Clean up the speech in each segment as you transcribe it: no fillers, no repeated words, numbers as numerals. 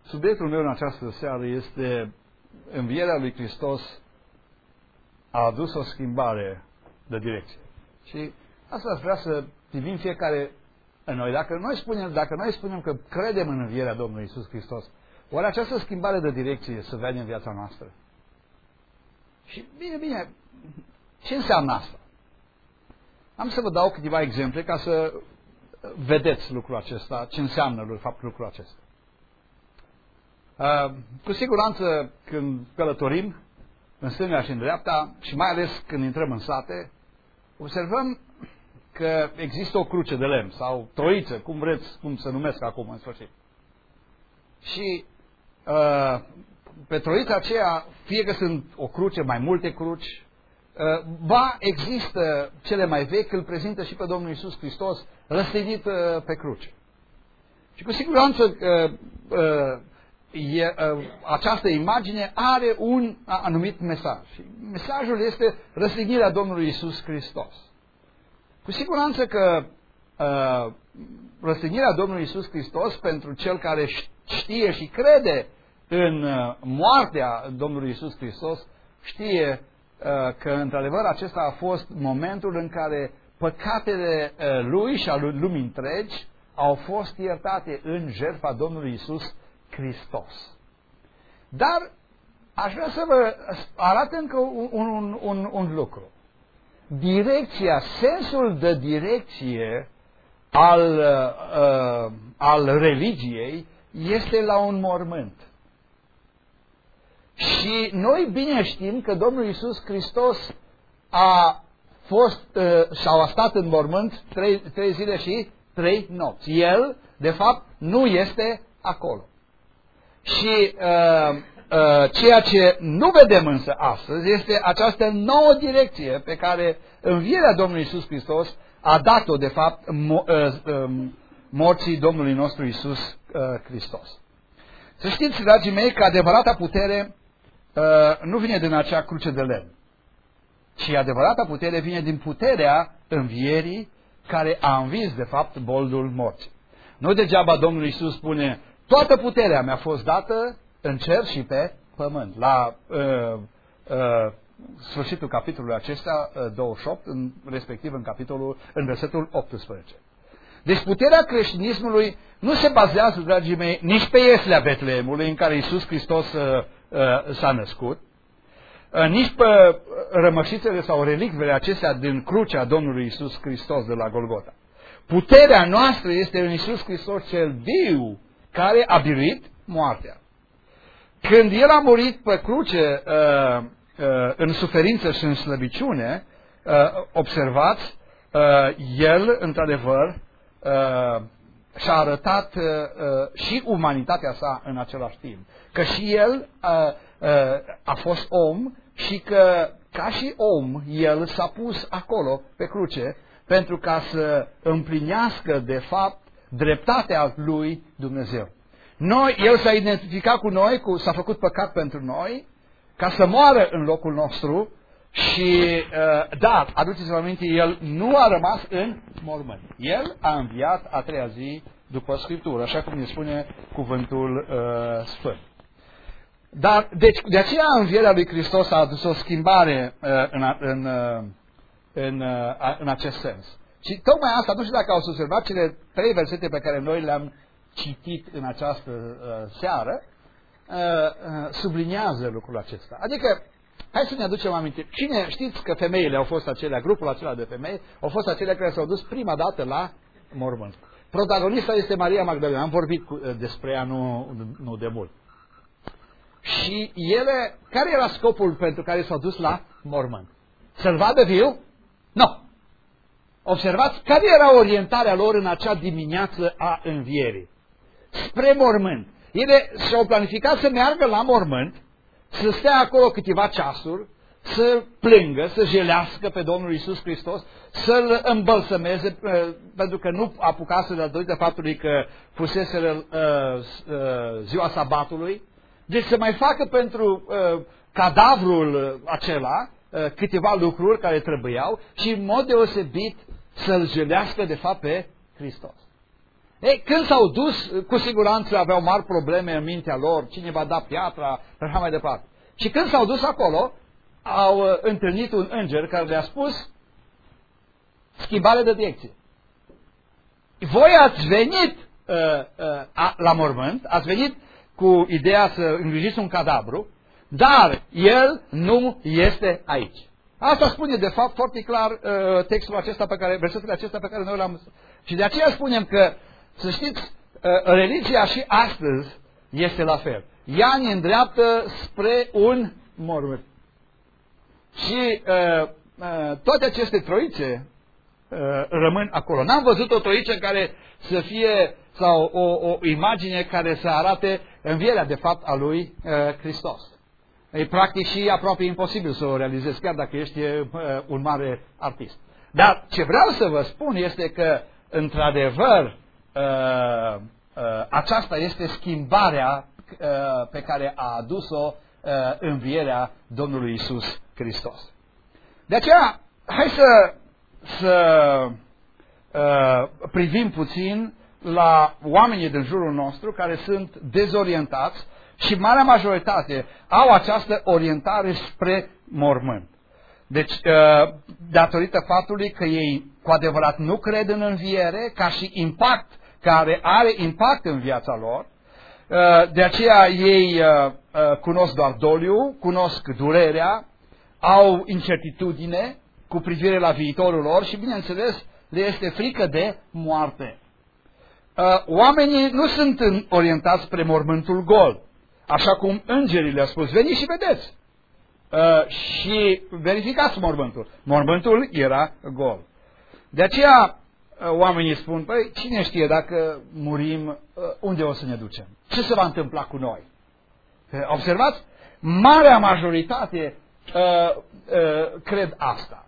Subiectul meu în această seară este învierea lui Hristos a adus o schimbare de direcție. Și asta aș vrea să privim fiecare în noi. Dacă noi spunem că credem în învierea Domnului Iisus Hristos, oare această schimbare de direcție se vede în viața noastră? Și bine, ce înseamnă asta? Am să vă dau câteva exemple ca să vedeți lucrul acesta, ce înseamnă lucrul acesta. Cu siguranță când călătorim în stânga și în dreapta și mai ales când intrăm în sate, observăm că există o cruce de lemn sau troiță, cum vreți, cum se numesc acum în sfârșit. Și pe troița aceea, fie că sunt o cruce, mai multe cruci, există cele mai vechi, îl prezintă și pe Domnul Iisus Hristos răstignit pe cruce. Și cu siguranță această imagine are un anumit mesaj. Și mesajul este răstignirea Domnului Iisus Hristos. Cu siguranță că răstignirea Domnului Iisus Hristos pentru cel care știe și crede în moartea Domnului Iisus Hristos, știe că într-adevăr acesta a fost momentul în care păcatele lui și al lumii întregi au fost iertate în jertfa Domnului Iisus Hristos. Dar aș vrea să vă arăt încă un lucru. Direcția, sensul de direcție al religiei este la un mormânt. Și noi bine știm că Domnul Iisus Hristos a stat în mormânt 3 zile și 3 nopți. El, de fapt, nu este acolo. Și ceea ce nu vedem însă astăzi este această nouă direcție pe care învierea Domnului Iisus Hristos a dat-o, de fapt, morții Domnului nostru Iisus Hristos. Să știți, dragii mei, că adevărata putere nu vine din acea cruce de lemn, ci adevărata putere vine din puterea învierii care a învins, de fapt, boldul morții. Nu degeaba Domnul Iisus spune: toată puterea mi-a fost dată în cer și pe pământ. La sfârșitul capitolului acesta, 28, respectiv în versetul 18. Deci puterea creștinismului nu se bazează, dragii mei, nici pe ieslea Betleemului, în care Iisus Hristos s-a născut, nici pe rămășițele sau relicvele acestea din crucea Domnului Iisus Hristos de la Golgota. Puterea noastră este în Iisus Hristos cel viu, care a biruit moartea. Când El a murit pe cruce în suferință și în slăbiciune, observați, El, într-adevăr, și-a arătat și umanitatea sa în același timp. Că și El a fost om și că, ca și om, El s-a pus acolo, pe cruce, pentru ca să împlinească, de fapt, dreptatea lui Dumnezeu. El s-a identificat cu noi, s-a făcut păcat pentru noi, ca să moară în locul nostru și, dar, aduceți-vă aminte, El nu a rămas în mormânt. El a înviat a 3-a zi după Scriptură, așa cum ne spune cuvântul Sfânt. Dar, deci, de aceea învierea lui Hristos a adus o schimbare în acest sens. Și tocmai asta, nu știu dacă au observat cele 3 versete pe care noi le-am citit în această seară, subliniază lucrul acesta. Adică, hai să ne aducem aminte. Știți că femeile au fost acelea, grupul acela de femei, au fost acelea care s-au dus prima dată la mormânt. Protagonista este Maria Magdalena. Am vorbit despre ea nu de mult. Și ele, care era scopul pentru care s-au dus la mormânt? Să-l vadă viu? Nu. Observați care era orientarea lor în acea dimineață a învierii. Spre mormânt. Ele și-au planificat să meargă la mormânt, să stea acolo câteva ceasuri, să plângă, să jelească pe Domnul Iisus Hristos, să-L îmbălsămeze, pentru că nu apucase datorită faptului că fusese ziua sabatului. Deci să mai facă pentru cadavrul acela câteva lucruri care trebuiau și în mod deosebit să-L jelească de fapt pe Hristos. Ei, când s-au dus, cu siguranță aveau mari probleme în mintea lor, cine va da piatra, și așa mai departe. Și când s-au dus acolo, au întâlnit un înger care le-a spus schimbare de direcție. Voi ați venit la mormânt, ați venit cu ideea să îngrijiți un cadavru, dar el nu este aici. Asta spune de fapt foarte clar textul acesta versetul acesta pe care noi l-am. Și de aceea spunem că, să știți, religia și astăzi este la fel. Ea ne îndreaptă spre un mormânt. Și toate aceste troițe rămân acolo. N-am văzut o troiță care să fie, sau o imagine care să arate învierea de fapt a lui Hristos. E practic și aproape imposibil să o realizezi, chiar dacă ești un mare artist. Dar ce vreau să vă spun este că, într-adevăr, aceasta este schimbarea pe care a adus-o învierea Domnului Iisus Hristos. De aceea, hai să privim puțin la oamenii din jurul nostru care sunt dezorientați și marea majoritate au această orientare spre mormânt. Deci, datorită faptului că ei cu adevărat nu cred în înviere ca și impact, care are impact în viața lor, de aceea ei cunosc doar doliu, cunosc durerea, au incertitudine cu privire la viitorul lor și, bineînțeles, le este frică de moarte. Oamenii nu sunt orientați spre mormântul gol, așa cum îngerii le-au spus, veniți și vedeți. Și verificați mormântul. Mormântul era gol. De aceea oamenii spun, păi, cine știe dacă murim, unde o să ne ducem? Ce se va întâmpla cu noi? Observați? Marea majoritate cred asta.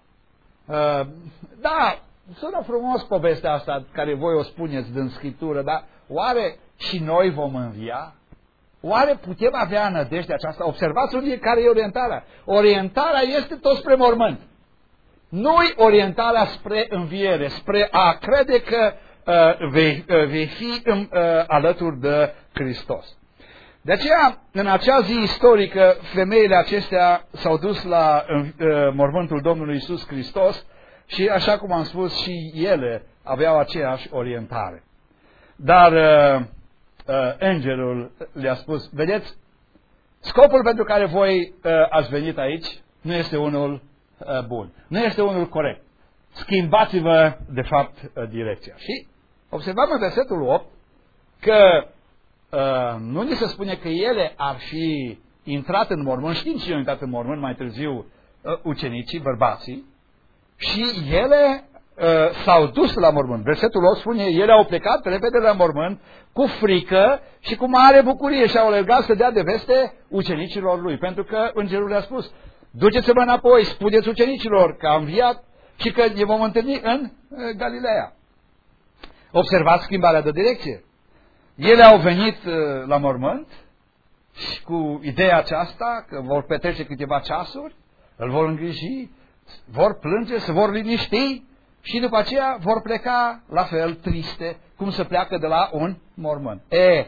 Da, sună frumos povestea asta care voi o spuneți din Scriptură, dar oare și noi vom învia? Oare putem avea nădejdea aceasta? Observați unde care e orientarea. Orientarea este tot spre mormânt. Nu-i orientarea spre înviere, spre a crede că vei fi alături de Hristos. De aceea, în acea zi istorică, femeile acestea s-au dus la mormântul Domnului Iisus Hristos și, așa cum am spus, și ele aveau aceeași orientare. Dar îngerul le-a spus, vedeți, scopul pentru care voi ați venit aici nu este unul bun, nu este unul corect. Schimbați-vă, de fapt, direcția. Și observăm în versetul 8 că nu ni se spune că ele ar fi intrat în mormânt. Știm cine au intrat în mormânt mai târziu, ucenicii, bărbații, și ele s-au dus la mormânt. Versetul 8 spune, ele au plecat repede la mormânt cu frică și cu mare bucurie și au alergat să dea de veste ucenicilor lui, pentru că îngerul le-a spus, duceți-vă înapoi, spuneți ucenicilor că a înviat și că ne vom întâlni în Galileea. Observați schimbarea de direcție. Ele au venit la mormânt și cu ideea aceasta că vor petrece câteva ceasuri, îl vor îngriji, vor plânge, se vor liniști și după aceea vor pleca la fel triste, cum se pleacă de la un mormânt.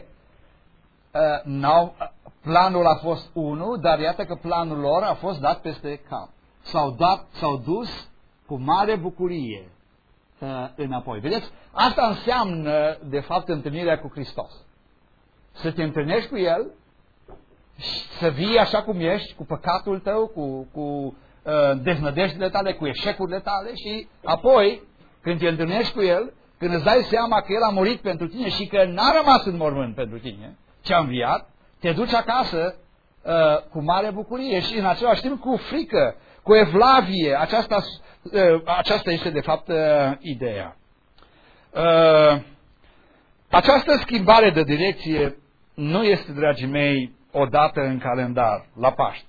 Planul a fost unul, dar iată că planul lor a fost dat peste cap. S-au dus cu mare bucurie înapoi. Vedeți? Asta înseamnă, de fapt, întâlnirea cu Hristos. Să te întâlnești cu El, să vii așa cum ești, cu păcatul tău, cu deznădejdile tale, cu eșecurile tale și apoi, când te întâlnești cu El, când îți dai seama că El a murit pentru tine și că n-a rămas în mormânt pentru tine, ci a înviat, te duci acasă cu mare bucurie și în același timp cu frică, cu evlavie. Aceasta este de fapt ideea. Această schimbare de direcție nu este, dragii mei, o dată în calendar, la Paști.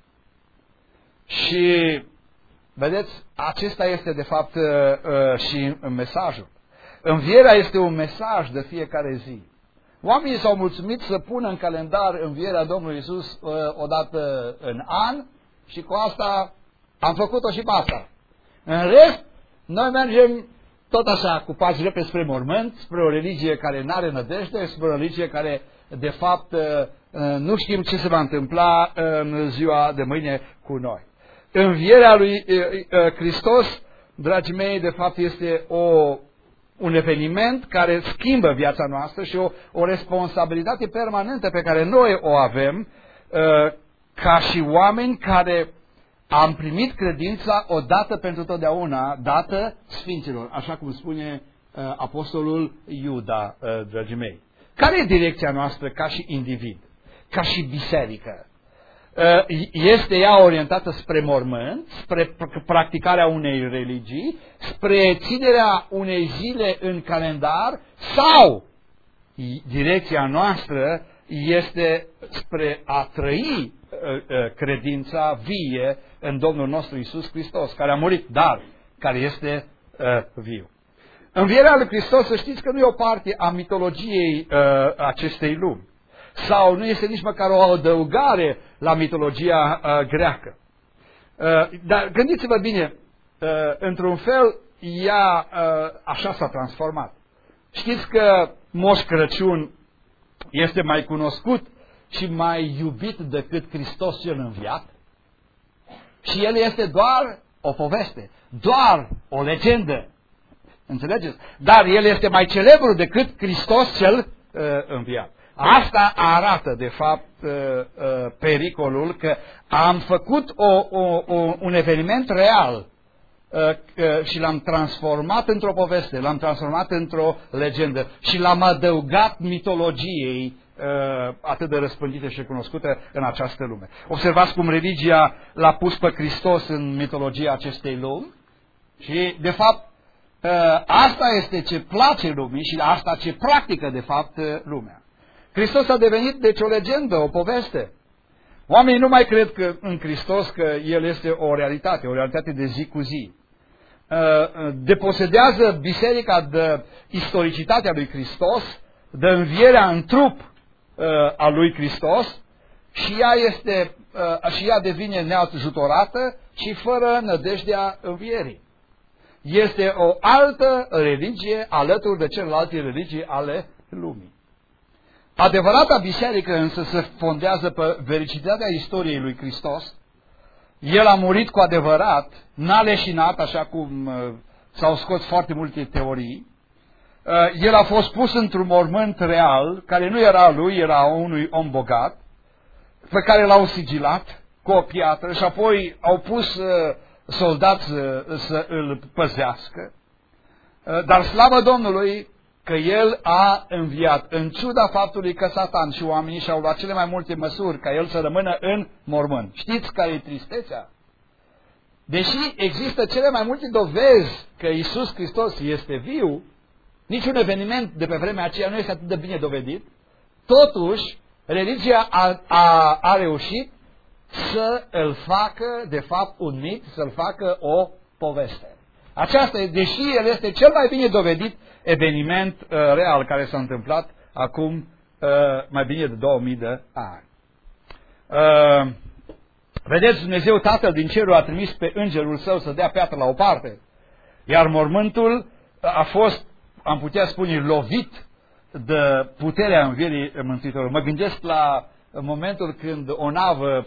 Și, vedeți, acesta este de fapt și mesajul. Învierea este un mesaj de fiecare zi. Oamenii s-au mulțumit să pună în calendar învierea Domnului Iisus odată în an și cu asta am făcut-o și pe asta. În rest, noi mergem tot așa, cu pași repede spre mormânt, spre o religie care n-are nădejde, spre o religie care, de fapt, nu știm ce se va întâmpla în ziua de mâine cu noi. Învierea lui Hristos, dragii mei, de fapt este un eveniment care schimbă viața noastră și o responsabilitate permanentă pe care noi o avem ca și oameni care am primit credința odată pentru totdeauna, dată Sfinților, așa cum spune apostolul Iuda, dragii mei. Care e direcția noastră ca și individ, ca și biserică? Este ea orientată spre mormânt, spre practicarea unei religii, spre ținerea unei zile în calendar, sau direcția noastră este spre a trăi credința vie în Domnul nostru Iisus Hristos, care a murit, dar care este viu. Învierea lui Hristos, să știți că nu e o parte a mitologiei acestei lumi, sau nu este nici măcar o adăugare la mitologia greacă. Dar gândiți-vă bine, într-un fel, ea așa s-a transformat. Știți că Moș Crăciun este mai cunoscut și mai iubit decât Hristos cel înviat? Și el este doar o poveste, doar o legendă. Înțelegeți? Dar el este mai celebru decât Hristos cel înviat. Asta arată, de fapt, pericolul că am făcut un eveniment real și l-am transformat într-o poveste, l-am transformat într-o legendă și l-am adăugat mitologiei atât de răspândită și cunoscută în această lume. Observați cum religia l-a pus pe Hristos în mitologia acestei lumi și, de fapt, asta este ce place lumii și asta ce practică, de fapt, lumea. Hristos a devenit, deci, o legendă, o poveste. Oamenii nu mai cred că în Hristos că El este o realitate de zi cu zi. Deposedează biserica de istoricitatea lui Hristos, de învierea în trup a lui Hristos și ea devine neajutorată și fără nădejdea învierii. Este o altă religie alături de celelalte religii ale lumii. Adevărata biserică însă se fondează pe vericitatea istoriei lui Hristos. El a murit cu adevărat, n-a leșinat, așa cum s-au scos foarte multe teorii. El a fost pus într-un mormânt real, care nu era lui, era unui om bogat, pe care l-au sigilat cu o piatră și apoi au pus soldați să îl păzească. Dar slavă Domnului că El a înviat, în ciuda faptului că Satan și oamenii și-au luat cele mai multe măsuri ca El să rămână în mormânt. Știți care e tristețea? Deși există cele mai multe dovezi că Iisus Hristos este viu, niciun eveniment de pe vremea aceea nu este atât de bine dovedit, totuși religia a reușit să îl facă, de fapt, un mit, să-l facă o poveste. Aceasta e, deși el este cel mai bine dovedit eveniment real care s-a întâmplat acum mai bine de 2000 de ani. Vedeți, Dumnezeu Tatăl din cerul a trimis pe îngerul său să dea piatra la o parte, iar mormântul a fost, am putea spune, lovit de puterea învierii Mântuitorului. Mă gândesc la momentul când o navă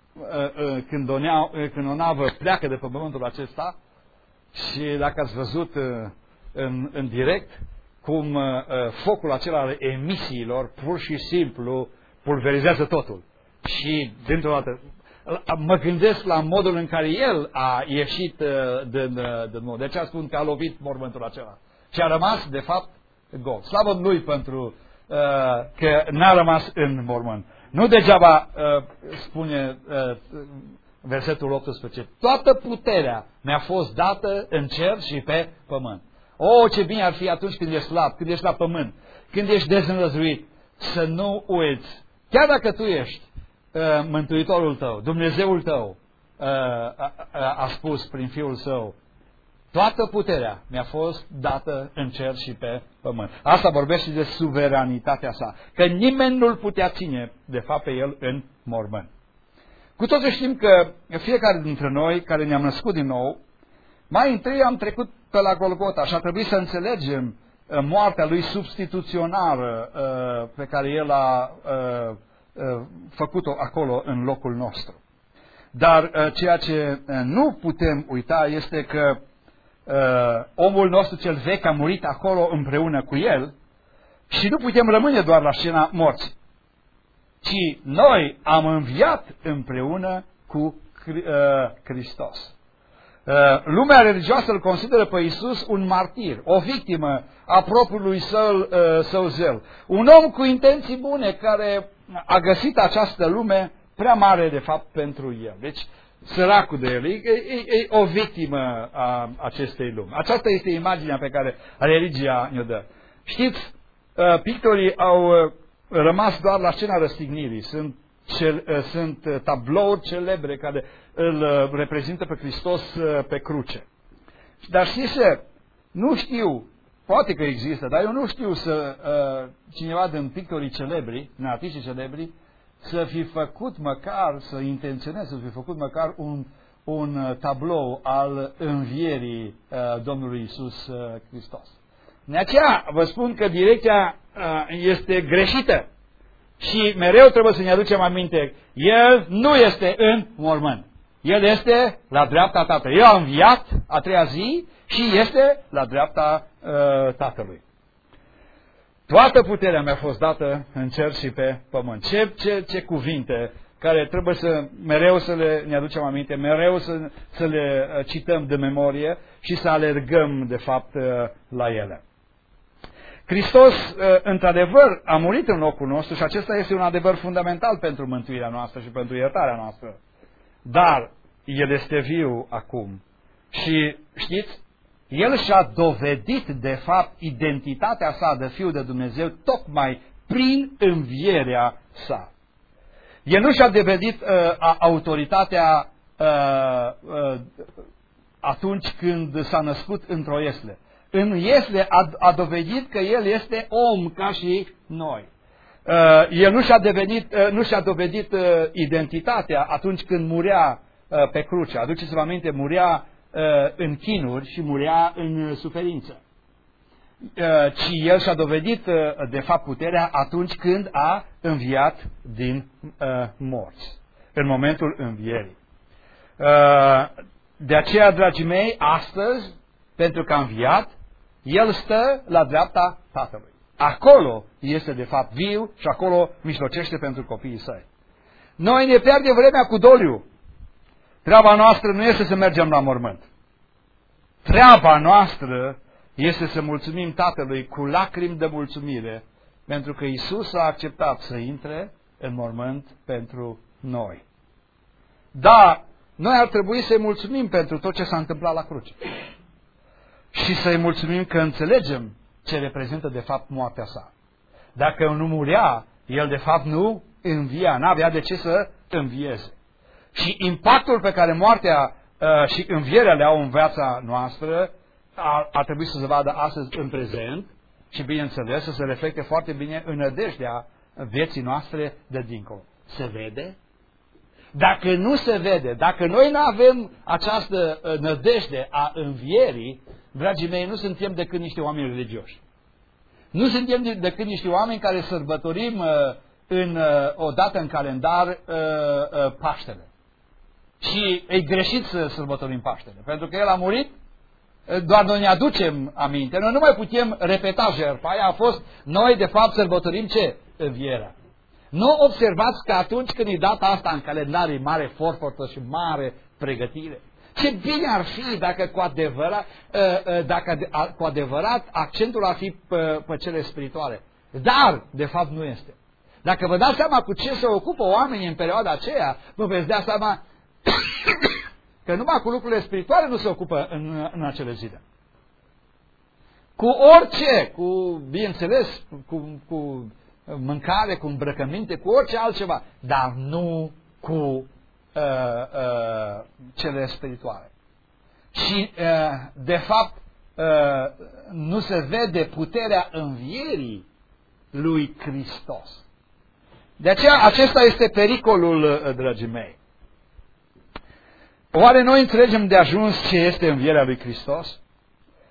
pleacă de pe pământul acesta și dacă ați văzut în direct cum focul acela al emisiilor pur și simplu pulverizează totul. Și dintr-o dată mă gândesc la modul în care el a ieșit din mod. De aceea spun că a lovit mormântul acela. Și a rămas, de fapt, gol. Slavă lui pentru că n-a rămas în mormânt. Nu degeaba spune versetul 18. Toată puterea mi-a fost dată în cer și pe pământ. Oh, ce bine ar fi atunci când ești slab, când ești la pământ, când ești dezînrăzuit, să nu uiți. Chiar dacă tu ești Mântuitorul tău, Dumnezeul tău a spus prin Fiul Său, toată puterea mi-a fost dată în cer și pe pământ. Asta vorbește de suveranitatea sa, că nimeni nu-l putea ține, de fapt, pe el în mormânt. Cu toții știm că fiecare dintre noi care ne-am născut din nou, mai întâi am trecut pe la Golgota și a trebuit să înțelegem moartea lui substituționară pe care El a făcut-o acolo în locul nostru. Dar ceea ce nu putem uita este că omul nostru cel vechi a murit acolo împreună cu El și nu putem rămâne doar la scena morții, ci noi am înviat împreună cu Hristos. Lumea religioasă îl consideră pe Iisus un martir, o victimă a propriului său zel. Un om cu intenții bune care a găsit această lume prea mare de fapt pentru el. Deci săracul de el e o victimă a acestei lumi. Aceasta este imaginea pe care religia ne-o dă. Știți, pictorii au rămas doar la scena răstignirii. Sunt tablouri celebre care îl reprezintă pe Hristos pe cruce. Dar știți, nu știu, poate că există, dar eu nu știu cineva din pictorii celebri, din artiștii celebri, să fi făcut măcar, să intenționeze să fi făcut măcar un tablou al învierii Domnului Iisus Hristos. De aceea vă spun că direcția este greșită. Și mereu trebuie să ne aducem aminte, El nu este în mormânt. El este la dreapta Tatălui. El a înviat a treia zi și este la dreapta Tatălui. Toată puterea mi-a fost dată în cer și pe pământ. Ce cuvinte care trebuie mereu să ne aducem aminte, mereu să le cităm de memorie și să alergăm de fapt la ele. Hristos, într-adevăr, a murit în locul nostru și acesta este un adevăr fundamental pentru mântuirea noastră și pentru iertarea noastră. Dar El este viu acum și, știți, El și-a dovedit, de fapt, identitatea sa de Fiul de Dumnezeu tocmai prin învierea sa. El nu și-a dovedit autoritatea atunci când s-a născut într-o iesle. În iesle a dovedit că El este om ca și noi. El nu și-a dovedit identitatea atunci când murea pe cruce. Aduceți-vă aminte, murea în chinuri și murea în suferință. Ci El și-a dovedit de fapt puterea atunci când a înviat din morți, în momentul învierii. De aceea, dragii mei, astăzi, pentru că a înviat, El stă la dreapta Tatălui. Acolo este de fapt viu și acolo mijlocește pentru copiii Săi. Noi ne pierdem vremea cu doliu. Treaba noastră nu este să mergem la mormânt. Treaba noastră este să mulțumim Tatălui cu lacrimi de mulțumire pentru că Iisus a acceptat să intre în mormânt pentru noi. Da, noi ar trebui să-i mulțumim pentru tot ce s-a întâmplat la cruce. Și să-i mulțumim că înțelegem ce reprezintă de fapt moartea sa. Dacă nu murea, El de fapt nu învia, n-avea de ce să învieze. Și impactul pe care moartea și învierea le au în viața noastră ar trebui să se vadă astăzi în prezent și, bineînțeles, să se reflecte foarte bine în nădejdea vieții noastre de dincolo. Se vede? Dacă nu se vede, dacă noi nu avem această nădejde a învierii, dragii mei, nu suntem decât niște oameni religioși. Nu suntem decât niște oameni care sărbătorim o dată în calendar Paștele. Și e greșit să sărbătorim Paștele, pentru că El a murit, doar noi ne aducem aminte. Noi nu mai putem repeta jertfa aia, a fost, noi de fapt sărbătorim ce? Învierea. Nu observați că atunci când e data asta în calendar e mare forfărtă și mare pregătire? Ce bine ar fi dacă cu adevărat accentul ar fi pe cele spirituale. Dar, de fapt, nu este. Dacă vă dați seama cu ce se ocupă oamenii în perioada aceea, vă veți da seama că numai cu lucrurile spirituale nu se ocupă în acele zile. Cu orice, bineînțeles, cu mâncare, cu îmbrăcăminte, cu orice altceva, dar nu cu cele spirituale. Și, de fapt, nu se vede puterea învierii lui Hristos. De aceea, acesta este pericolul, dragii mei. Oare noi înțelegem de ajuns ce este învierea lui Hristos?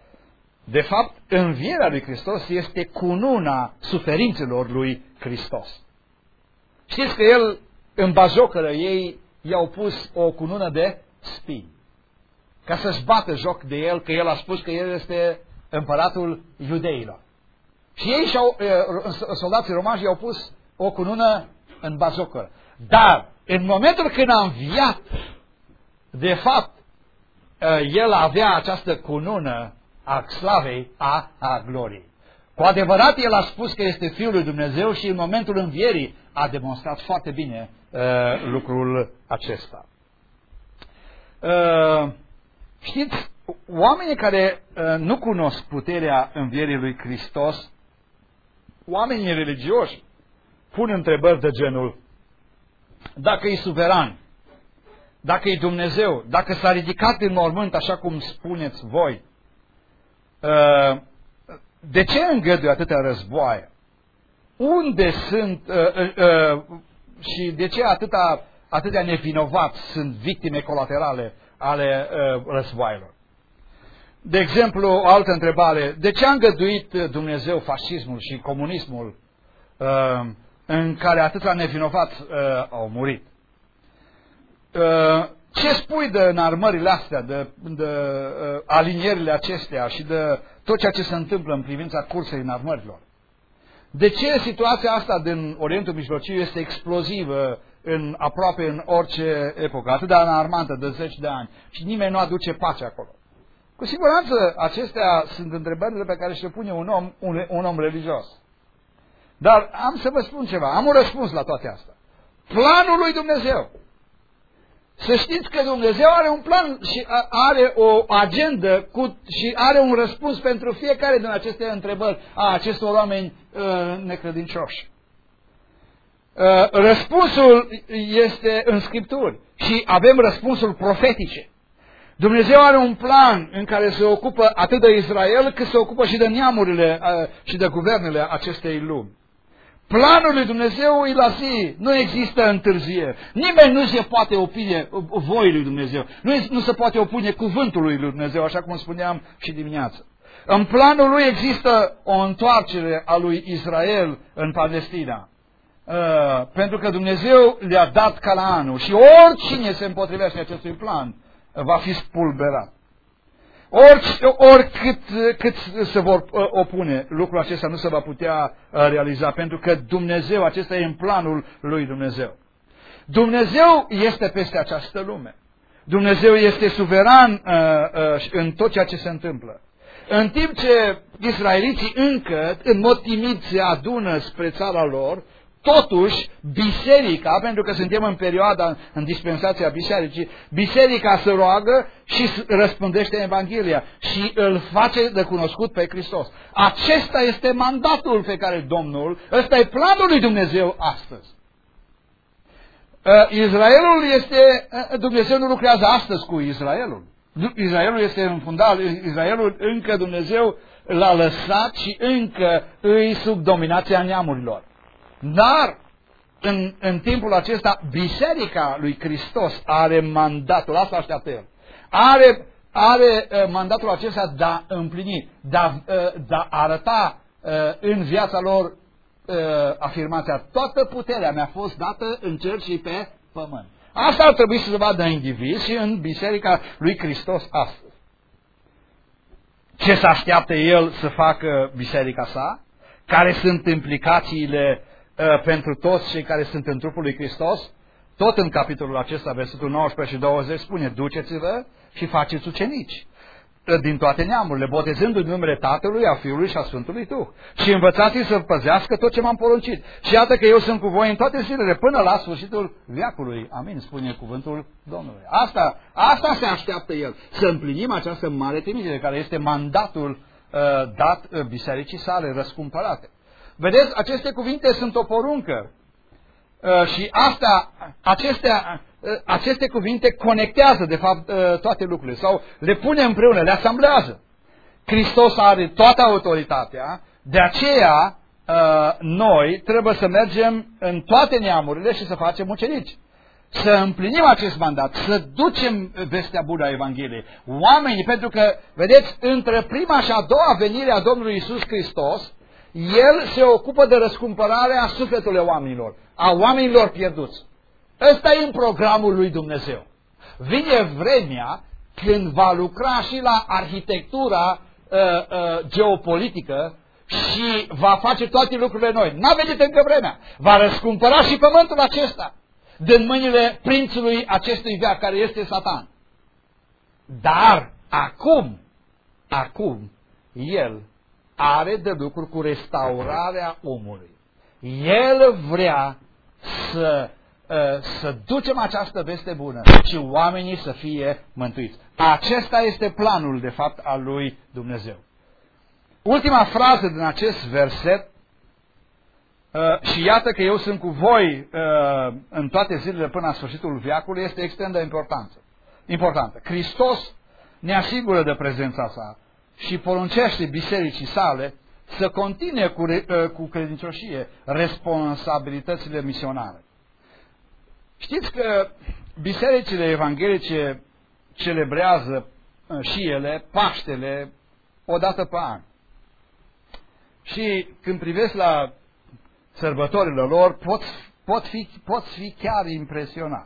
De fapt, învierea lui Hristos este cununa suferințelor lui Hristos. Știți că el, în bajocără, ei i-au pus o cunună de spini, ca să-și bată joc de el, că el a spus că el este împăratul iudeilor. Și ei, soldații romani, i-au pus o cunună în bajocără. Dar, în momentul când a înviat, de fapt, el avea această cunună a slavei, a gloriei. Cu adevărat, el a spus că este Fiul lui Dumnezeu și în momentul învierii a demonstrat foarte bine lucrul acesta. Știți, oamenii care nu cunosc puterea învierii lui Hristos, oamenii religioși, pun întrebări de genul: dacă e suveran, dacă e Dumnezeu, dacă s-a ridicat din mormânt așa cum spuneți voi, de ce îngăduie atâtea războaie? Unde sunt și de ce atâtea nevinovați sunt victime colaterale ale războaielor? De exemplu, o altă întrebare: de ce a îngăduit Dumnezeu fascismul și comunismul în care atâția nevinovați au murit? Ce spui de înarmările astea, de alinierile acestea și de tot ceea ce se întâmplă în privința cursei înarmărilor? De ce situația asta din Orientul Mijlociu este explozivă aproape în orice epocă, atât de înarmantă, de 10 de ani, și nimeni nu aduce pace acolo? Cu siguranță acestea sunt întrebările pe care și-le pune un om religios. Dar am să vă spun ceva, am un răspuns la toate astea. Planul lui Dumnezeu. Să știți că Dumnezeu are un plan și are o agendă și are un răspuns pentru fiecare din aceste întrebări a acestor oameni necredincioși. Răspunsul este în Scripturi și avem răspunsul profetice. Dumnezeu are un plan în care se ocupă atât de Israel, cât se ocupă și de neamurile și de guvernele acestei lumi. Planul lui Dumnezeu e la zi, nu există întârziere. Nimeni nu se poate opune voii lui Dumnezeu. Nu se poate opune cuvântului lui Dumnezeu, așa cum spuneam și dimineața. În planul lui există o întoarcere a lui Israel în Palestina. Pentru că Dumnezeu le-a dat Canaanul și oricine se împotrivește acestui plan va fi spulberat. Oricât se vor opune, lucrul acesta nu se va putea realiza, pentru că Dumnezeu, acesta e în planul lui Dumnezeu. Dumnezeu este peste această lume. Dumnezeu este suveran în tot ceea ce se întâmplă. În timp ce israeliții încă, în mod timid, se adună spre țara lor, totuși, biserica, pentru că suntem în perioada, în dispensația bisericii, biserica se roagă și răspândește Evanghelia și îl face de cunoscut pe Hristos. Acesta este mandatul pe care Domnul, ăsta e planul lui Dumnezeu astăzi. Israelul este, Dumnezeu nu lucrează astăzi cu Israelul. Israelul este înfundat, Israelul încă Dumnezeu l-a lăsat și încă îi sub dominația neamurilor. Dar, în timpul acesta, biserica lui Hristos are mandatul, asta așteaptă el, are mandatul acesta de a împlini, de a arăta în viața lor afirmația: toată puterea mi-a fost dată în cer și pe pământ. Asta ar trebui să se vadă în indivizi și în biserica lui Hristos astăzi. Ce se așteaptă el să facă biserica sa? Care sunt implicațiile pentru toți cei care sunt în trupul lui Hristos? Tot în capitolul acesta, versetul 19 și 20, spune: duceți-vă și faceți ucenici din toate neamurile, botezându-i în numele Tatălui, a Fiului și a Sfântului Duh, și învățați-i să păzească tot ce m-am poruncit. Și iată că eu sunt cu voi în toate zilele, până la sfârșitul veacului. Amin, spune cuvântul Domnului. Asta se așteaptă el, să împlinim această mare trimitere, care este mandatul dat bisericii sale răscumpărate. Vedeți, aceste cuvinte sunt o poruncă și aceste cuvinte conectează, de fapt, toate lucrurile sau le pune împreună, le asamblează. Hristos are toată autoritatea, de aceea noi trebuie să mergem în toate neamurile și să facem ucenici. să împlinim acest mandat, să ducem vestea bună a Evangheliei. Oamenii, pentru că, vedeți, între prima și a doua venire a Domnului Iisus Hristos, El se ocupă de răscumpărarea sufletului oamenilor, a oamenilor pierduți. Ăsta e în programul lui Dumnezeu. Vine vremea când va lucra și la arhitectura geopolitică și va face toate lucrurile noi. N-a venit încă vremea. Va răscumpăra și pământul acesta din mâinile prințului acestui veac, care este Satan. Dar acum, el are de lucru cu restaurarea omului. El vrea să ducem această veste bună și oamenii să fie mântuiți. Acesta este planul, de fapt, al lui Dumnezeu. Ultima frază din acest verset, și iată că eu sunt cu voi în toate zilele până la sfârșitul veacului, este extrem de importantă. Hristos ne asigură de prezența sa și poruncește bisericii sale să continue cu credincioșie responsabilitățile misionare. Știți că bisericile evanghelice celebrează și ele Paștele o dată pe an. Și când privesc la sărbătorile lor, poți fi chiar impresionat.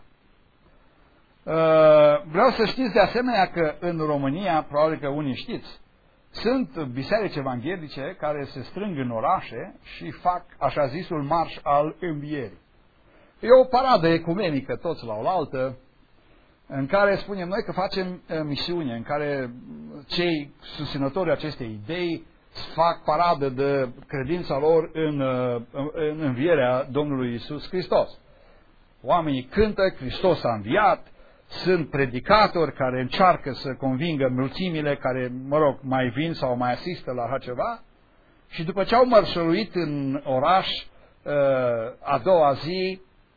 Vreau să știți de asemenea că în România, probabil că unii știți, sunt biserici evanghelice care se strâng în orașe și fac așa zisul marș al învierii. E o paradă ecumenică, toți la oaltă, în care spunem noi că facem misiune, în care cei susținători acestei idei fac paradă de credința lor în învierea Domnului Iisus Hristos. Oamenii cântă, Hristos a înviat, sunt predicatori care încearcă să convingă mulțimile care, mai vin sau mai asistă la așa ceva, și după ce au mărșăluit în oraș a doua zi,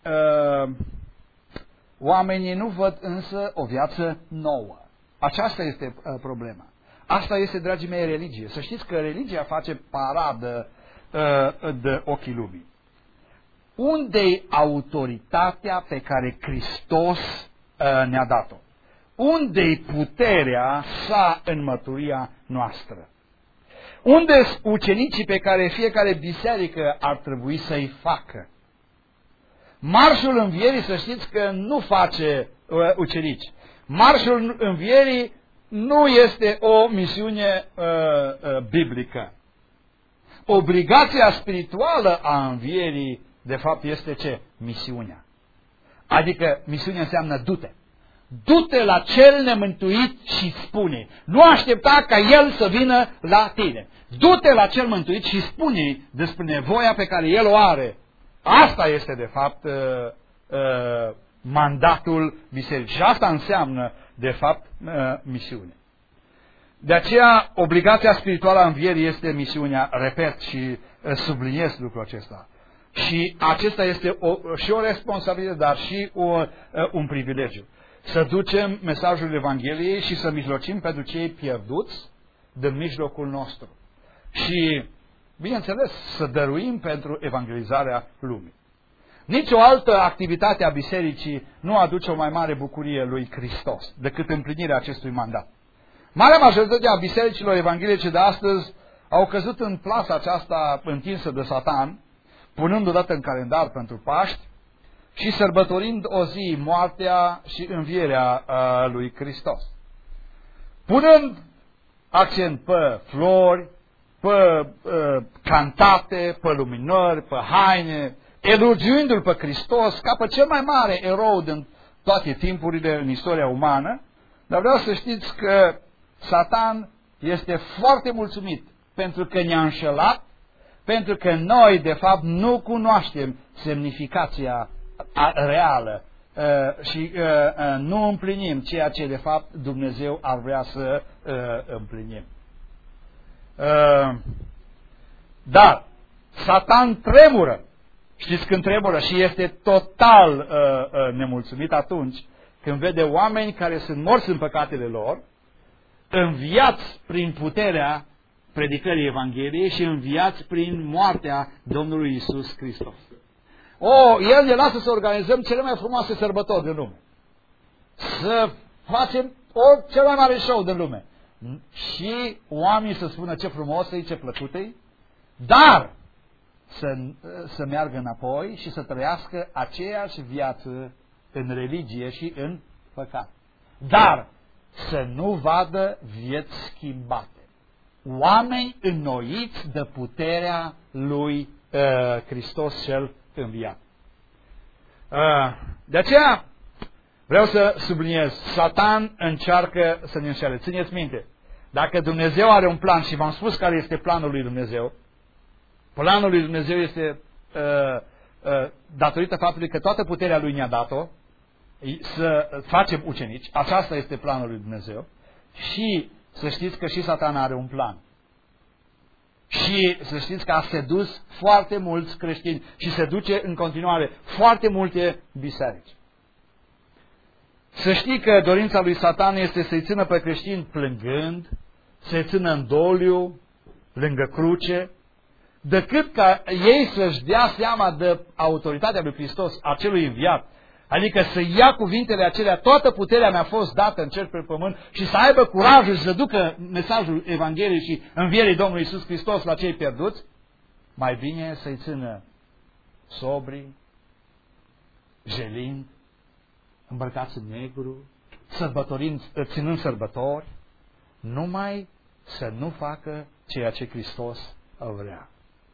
oamenii nu văd însă o viață nouă. Aceasta este problema. Asta este, dragii mei, religie. Să știți că religia face paradă de ochii lumii. Unde-i autoritatea pe care Hristos ne-a dat-o? Unde-i puterea sa în mărturia noastră? Unde-s ucenicii pe care fiecare biserică ar trebui să-i facă? Marșul învierii, să știți că nu face ucenici. Marșul învierii nu este o misiune biblică. Obligația spirituală a învierii, de fapt, este ce? Misiunea. Adică misiunea înseamnă du-te. Du-te la cel nemântuit și spune. Nu aștepta ca el să vină la tine. Du-te la cel mântuit și spune despre nevoia pe care el o are. Asta este, de fapt, mandatul bisericii. Și asta înseamnă, de fapt, misiune. De aceea, obligația spirituală a învierii este misiunea, repet și subliniez lucrul acesta. Și acesta este și o responsabilitate, dar și un privilegiu. Să ducem mesajul Evangheliei și să mijlocim pentru cei pierduți din mijlocul nostru. Și, bineînțeles, să dăruim pentru evangelizarea lumii. Nici o altă activitate a bisericii nu aduce o mai mare bucurie lui Hristos decât împlinirea acestui mandat. Marea majoritate a bisericilor evanghelice de astăzi au căzut în plasa aceasta întinsă de Satan, punând odată în calendar pentru Paști și sărbătorind o zi moartea și învierea lui Hristos. Punând accent pe flori, pe cantate, pe luminări, pe haine, elogiindu-L pe Hristos ca pe cel mai mare erou din toate timpurile în istoria umană, dar vreau să știți că Satan este foarte mulțumit pentru că ne-a înșelat, pentru că noi, de fapt, nu cunoaștem semnificația reală și nu împlinim ceea ce, de fapt, Dumnezeu ar vrea să împlinim. Dar Satan tremură. Știți când tremură? Și este total nemulțumit atunci când vede oameni care sunt morți în păcatele lor, înviați prin puterea predicării Evangheliei și înviați prin moartea Domnului Iisus Hristos. El ne lasă să organizăm cele mai frumoase sărbători din lume. Să facem cel mai mare show din lume. Și oamenii să spună ce frumos e, ce plăcut e, dar să meargă înapoi și să trăiască aceeași viață în religie și în păcat. Dar să nu vadă vieți schimbate. Oameni înnoiți de puterea lui Hristos cel înviat. De aceea vreau să subliniez, Satan încearcă să ne înșele. Țineți minte, dacă Dumnezeu are un plan și v-am spus care este planul lui Dumnezeu, planul lui Dumnezeu este datorită faptului că toată puterea lui ne-a dat-o să facem ucenici. Aceasta este planul lui Dumnezeu. Și să știți că și Satan are un plan. Și să știți că a sedus foarte mulți creștini și se duce în continuare foarte multe biserici. Să știi că dorința lui Satan este să-i țină pe creștini plângând, să-i țină în doliu, lângă cruce, decât ca ei să-și dea seama de autoritatea lui Hristos, acelui înviat. Adică să ia cuvintele acelea, toată puterea mi-a fost dată în cer pe pământ și să aibă curajul să ducă mesajul Evangheliei și învierii Domnului Iisus Hristos la cei pierduți, mai bine să-i țină sobri, jelind, îmbrăcați în negru, ținând sărbători, numai să nu facă ceea ce Hristos vrea.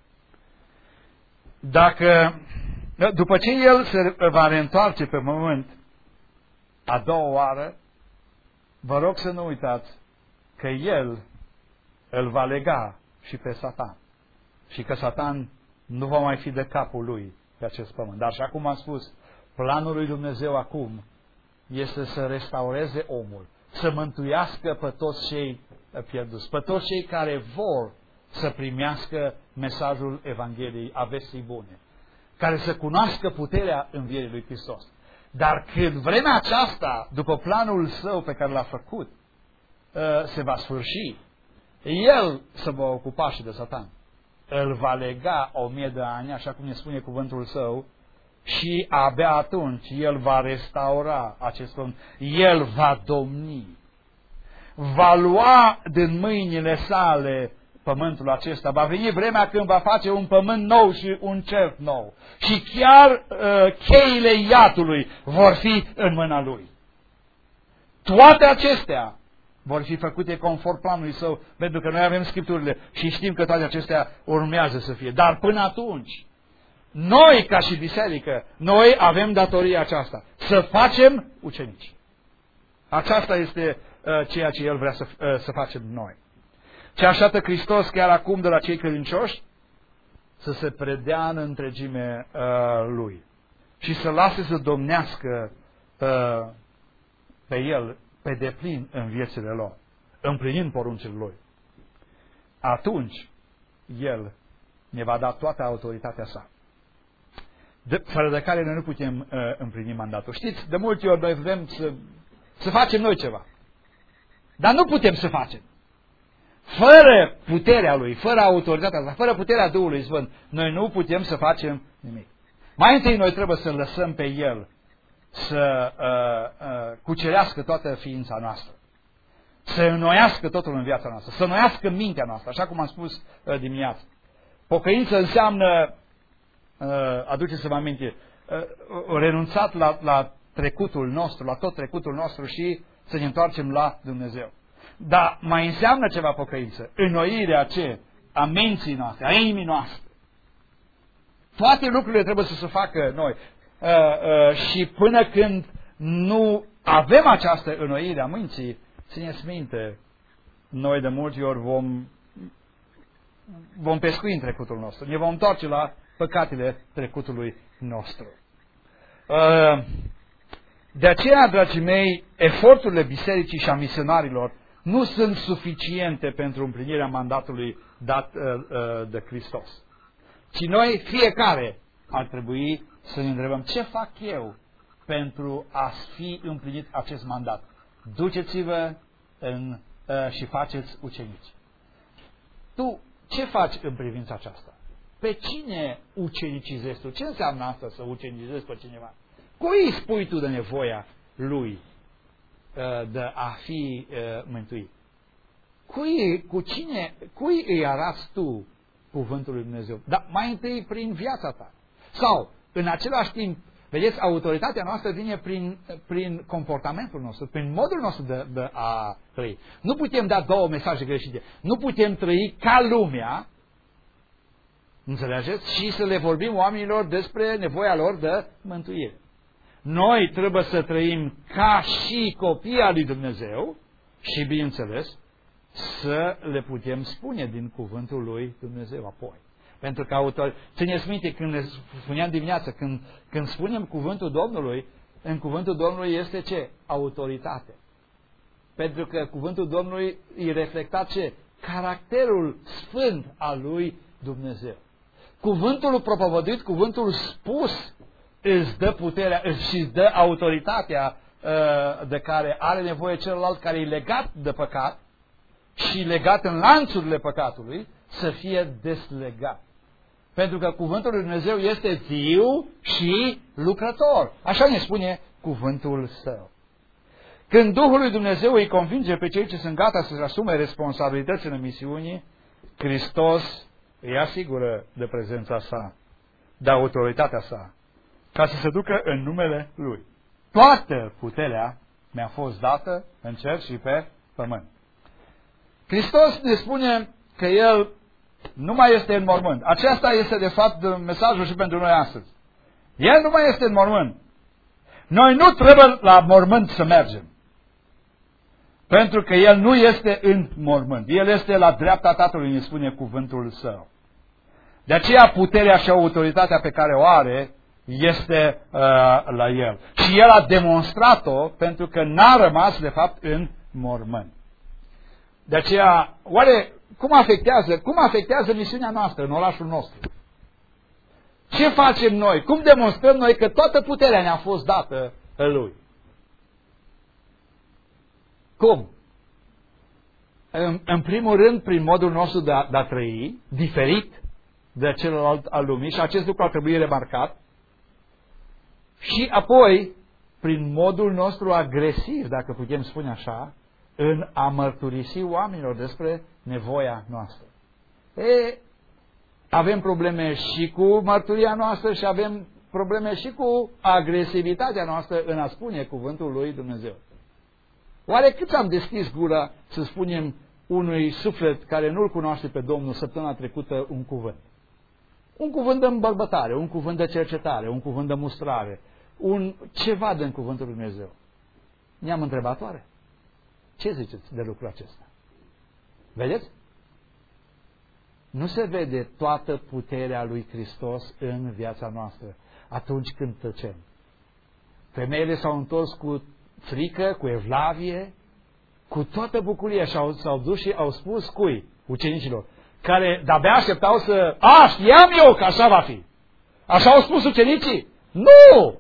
După ce El se va reîntoarce pe pământ a doua oară, vă rog să nu uitați că El îl va lega și pe Satan. Și că Satan nu va mai fi de capul lui pe acest pământ. Dar și acum am spus, planul lui Dumnezeu acum este să restaureze omul, să mântuiască pe toți cei pierduți, pe toți cei care vor să primească mesajul Evangheliei a vestii bune, care să cunoască puterea învierii lui Hristos. Dar când vremea aceasta, după planul său pe care l-a făcut, se va sfârși, El se va ocupa și de Satan. Îl va lega 1000 de ani, așa cum ne spune cuvântul său, și abia atunci El va restaura acest pământ. El va domni. Va lua din mâinile sale pământul acesta. Va veni vremea când va face un pământ nou și un cer nou. Și chiar cheile iadului vor fi în mâna Lui. Toate acestea vor fi făcute conform planului Său, pentru că noi avem Scripturile și știm că toate acestea urmează să fie. Dar până atunci, noi ca și biserică, noi avem datoria aceasta, să facem ucenici. Aceasta este ceea ce El vrea să facem noi. Ce așteaptă Hristos chiar acum de la cei credincioși? Să se predea în întregime Lui și să lase să domnească pe El pe deplin în viețile lor, împlinind poruncile Lui. Atunci El ne va da toată autoritatea Sa, fără de care noi nu putem împlini mandatul. Știți, de multe ori noi vrem să facem noi ceva, dar nu putem să facem. Fără puterea Lui, fără autoritatea Sa, fără puterea Duhului Sfânt, noi nu putem să facem nimic. Mai întâi noi trebuie să lăsăm pe El să cucerească toată ființa noastră, să înnoiască totul în viața noastră, să înnoiască mintea noastră, așa cum am spus dimineața. Pocăință înseamnă, aduceți-vă aminte, renunțat la trecutul nostru, la tot trecutul nostru și să ne întoarcem la Dumnezeu. Dar mai înseamnă ceva pocăință, înnoirea a minții noastre, a inimii noastre. Toate lucrurile trebuie să se facă noi. Și până când nu avem această înnoire a minții, țineți minte, noi de multe ori vom pescui în trecutul nostru. Ne vom întoarce la păcatele trecutului nostru. De aceea, dragii mei, eforturile bisericii și a misionarilor nu sunt suficiente pentru împlinirea mandatului dat de Hristos. Ci noi, fiecare, ar trebui să ne întrebăm ce fac eu pentru a fi împlinit acest mandat. Duceți-vă și faceți ucenici. Tu ce faci în privința aceasta? pe cine ucenicizezi tu? Ce înseamnă asta să ucenicizezi pe cineva? Cui îi spui tu de nevoia lui de a fi mântuit? Cui îi arăți tu cuvântul lui Dumnezeu? Dar mai întâi prin viața ta. Sau, în același timp, vedeți, autoritatea noastră vine prin comportamentul nostru, prin modul nostru de a trăi. Nu putem da două mesaje greșite. Nu putem trăi ca lumea, înțelegeți? Și să le vorbim oamenilor despre nevoia lor de mântuire. Noi trebuie să trăim ca și copiii al lui Dumnezeu și, bineînțeles, să le putem spune din cuvântul lui Dumnezeu apoi. Pentru că țineți minte, când ne spuneam dimineața, când spunem cuvântul Domnului, în cuvântul Domnului este ce? Autoritate. Pentru că cuvântul Domnului îi reflecta ce? Caracterul sfânt al lui Dumnezeu. Cuvântul propovăduit, cuvântul spus, îți dă puterea și îți dă autoritatea de care are nevoie celălalt care e legat de păcat și legat în lanțurile păcatului, să fie deslegat. Pentru că cuvântul lui Dumnezeu este viu și lucrător. Așa ne spune cuvântul său. Când Duhul lui Dumnezeu îi convinge pe cei ce sunt gata să-și asume responsabilitățile misiunii, Hristos îi asigură de prezența sa, de autoritatea sa, ca să se ducă în numele Lui. Toată puterea mi-a fost dată în cer și pe pământ. Hristos ne spune că El nu mai este în mormânt. Aceasta este de fapt mesajul și pentru noi astăzi. El nu mai este în mormânt. Noi nu trebuie la mormânt să mergem. Pentru că El nu este în mormânt. El este la dreapta Tatălui, ne spune cuvântul Său. De aceea puterea și autoritatea pe care o are este la El. Și El a demonstrat-o pentru că n-a rămas de fapt în mormânt. De aceea, oare cum afectează misiunea noastră în orașul nostru? Ce facem noi? Cum demonstrăm noi că toată puterea ne-a fost dată Lui? Cum? În primul rând, prin modul nostru de a trăi, diferit de celălalt al lumii, și acest lucru ar trebui remarcat, și apoi, prin modul nostru agresiv, dacă putem spune așa, în a mărturisi oamenilor despre nevoia noastră. Avem probleme și cu mărturia noastră și avem probleme și cu agresivitatea noastră în a spune cuvântul lui Dumnezeu. Oare cât am deschis gura să spunem unui suflet care nu-L cunoaște pe Domnul săptămâna trecută un cuvânt? Un cuvânt de îmbărbătare, un cuvânt de cercetare, un cuvânt de mustrare, ceva din cuvântul lui Dumnezeu. Ne-am întrebat oare? Ce ziceți de lucrul acesta? Vedeți? Nu se vede toată puterea lui Hristos în viața noastră atunci când tăcem. Femeile s-au întors cu frică, cu evlavie, cu toată bucuria și s-au dus și au spus cui? Ucenicilor, care de-abia așteptau să... știam eu că așa va fi. Așa au spus ucenicii? Nu!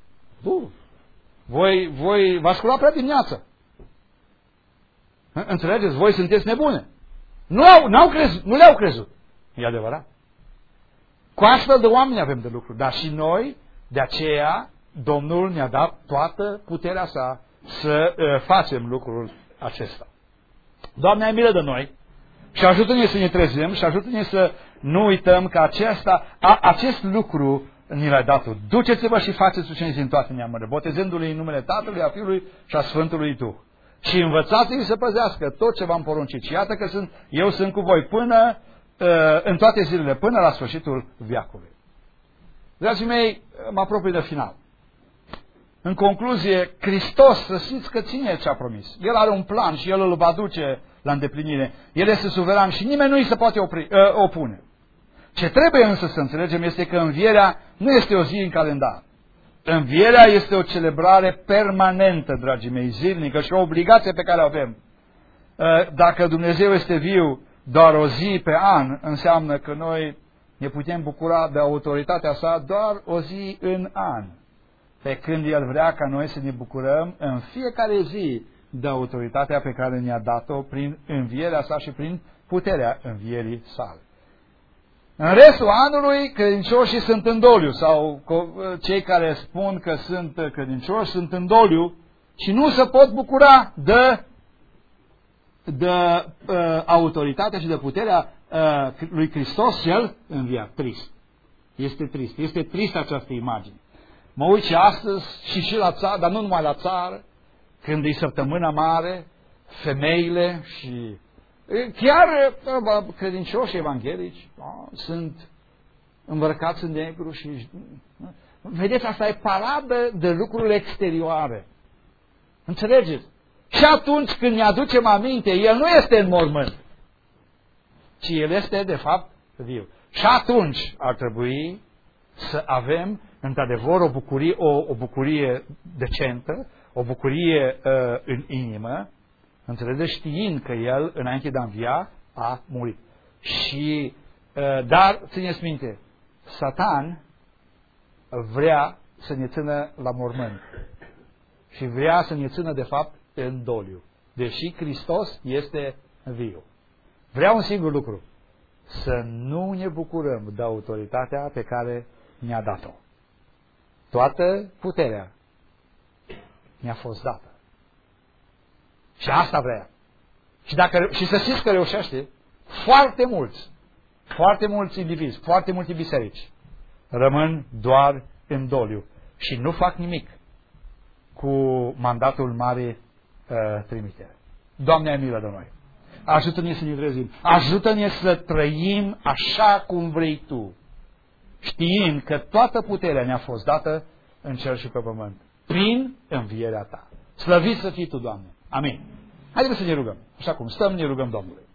Voi v-ați sculat prea dimineață. Înțelegeți? Voi sunteți nebune. Nu le-au crezut. E adevărat. Cu astfel de oameni avem de lucru. Dar și noi, de aceea, Domnul ne-a dat toată puterea sa să facem lucrul acesta. Doamne, ai milă de noi și ajută-ne să ne trezim și ajută-ne să nu uităm că acest lucru ni l-ai dat. Duceți-vă și faceți ucenici în toate neamurile, botezându-i în numele Tatălui, a Fiului și a Sfântului Duh. Și învățați-i să păzească tot ce v-am poruncit. Și iată că eu sunt cu voi în toate zilele, până la sfârșitul veacului. Dragii mei, mă apropii de final. În concluzie, Hristos, să știți că ține ce a promis. El are un plan și El îl va duce la îndeplinire. El este suveran și nimeni nu îi se poate opune. Ce trebuie însă să înțelegem este că învierea nu este o zi în calendar. Învierea este o celebrare permanentă, dragii mei, zilnică și o obligație pe care o avem. Dacă Dumnezeu este viu doar o zi pe an, înseamnă că noi ne putem bucura de autoritatea sa doar o zi în an. Pe când El vrea ca noi să ne bucurăm în fiecare zi de autoritatea pe care ne-a dat-o prin învierea sa și prin puterea învierii sale. În restul anului, credincioșii sunt în doliu, sau cei care spun că sunt credincioși sunt în doliu și nu se pot bucura de autoritatea și de puterea lui Hristos cel înviat. Trist. Este trist. Este trist această imagine. Mă uit și astăzi și la țară, dar nu numai la țară, când e săptămâna mare, femeile și chiar credincioși evanghelici sunt îmbrăcați în negru și... Vedeți, asta e paradă de lucrurile exterioare. Înțelegeți? Și atunci când ne aducem aminte, El nu este în mormânt, ci El este, de fapt, viu. Și atunci ar trebui să avem, într-adevăr, o bucurie decentă, o bucurie în inimă, înțelegeți, știind că El, înainte de a învia, a murit. Și, dar, țineți minte, Satan vrea să ne țină la mormânt. Și vrea să ne țină, de fapt, în doliu. Deși Hristos este viu. Vreau un singur lucru. Să nu ne bucurăm de autoritatea pe care ne-a dat-o. Toată puterea ne-a fost dată. Și asta vrea. Și să știți că reușește, foarte mulți indivizi, foarte multe biserici rămân doar în doliu și nu fac nimic cu mandatul mare trimitere. Doamne, ai milă de noi. Ajută-ne să ne trezim. Ajută-ne să trăim așa cum vrei Tu, știind că toată puterea ne-a fost dată în cer și pe pământ, prin învierea Ta. Slăvit să fii Tu, Doamne. Amin. Haideți să ne rugăm. Așa cum stăm, ne rugăm Domnului.